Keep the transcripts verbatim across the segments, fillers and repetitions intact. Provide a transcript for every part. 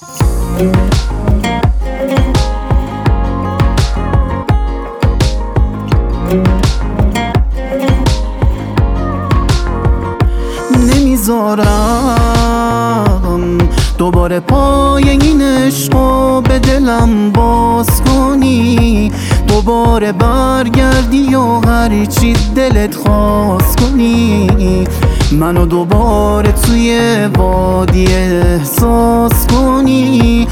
نمیذارم دوباره پای این عشقو به دلم باز کنی، دوباره برگردی و هر چی دلت خواست کنی، منو دوباره توی وادی احساس کنی.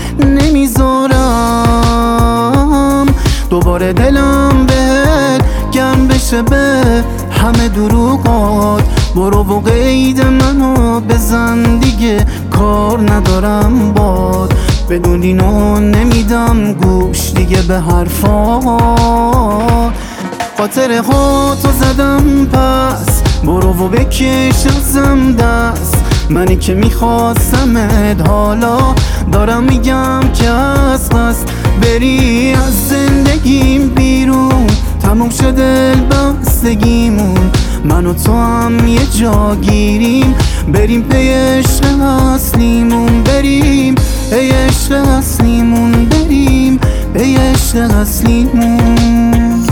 نمیذارم دوباره دلم بهت گرم بشه به همه دروغات، برو و قید منو بزن دیگه کار ندارم باد، بدون اینو نمیدم گوش دیگه به حرفات. خاطر خودتو زدم پس برو و بکش ازم دست، منی که میخواستمت حالا دارم میگم که از قصد بری از زندگیم بیرون، تموم شده دلبستگیمون، من و تو هم یه جا گیریم، بریم پی عشق اصلیمون، بریم پی عشق اصلیمون، بریم پی عشق اصلیمون.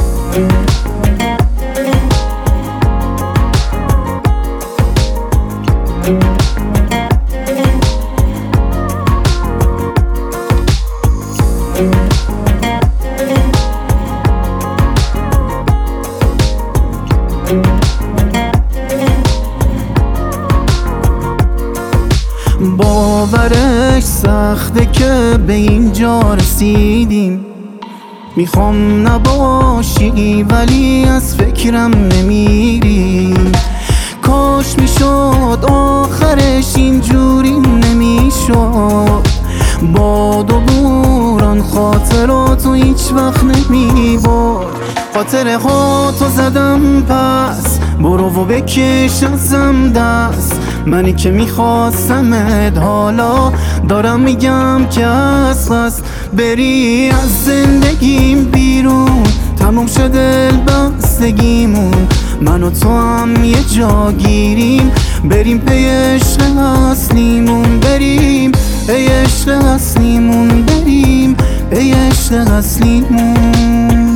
باورش سخته که به اینجا رسیدیم، میخوام نباشی ولی از فکرم نمیری، کاش میشد آخرش اینجوری نمیشد، باد و بوران خاطراتو هیچ وقت نمیبرد. خاطر خودتو زدم پس برو و بکش ازم دست، منی که میخواستمت حالا دارم میگم که از قصد بری از زندگیم بیرون، تموم شده دلبستگیمون، من و تو هم یه جا گیریم، بریم پی عشق اصلیمون، بریم پی عشق اصلیمون، بریم پی عشق اصلیمون.